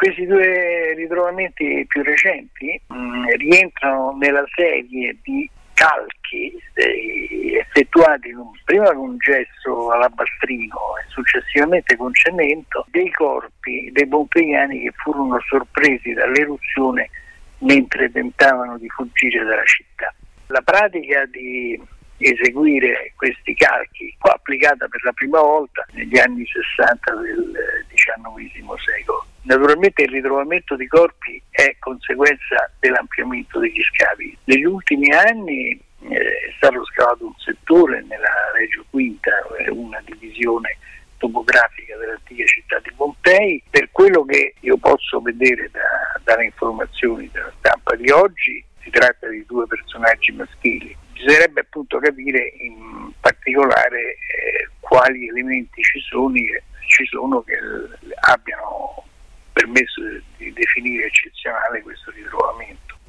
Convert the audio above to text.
Questi due ritrovamenti più recenti rientrano nella serie di calchi effettuati prima con gesso alabastrino e successivamente con cemento dei corpi dei pompeiani che furono sorpresi dall'eruzione mentre tentavano di fuggire dalla città. La pratica di eseguire questi calchi fu applicata per la prima volta negli anni 60 del XIX secolo. Naturalmente il ritrovamento di corpi è conseguenza dell'ampliamento degli scavi. Negli ultimi anni è stato scavato un settore nella Regio Quinta, una divisione topografica dell'antica città di Pompei. Per quello che io posso vedere dalle informazioni della stampa di oggi, si tratta di due personaggi maschili. Bisognerebbe appunto capire in particolare quali elementi ci sono che abbiano permesso di definire eccezionale questo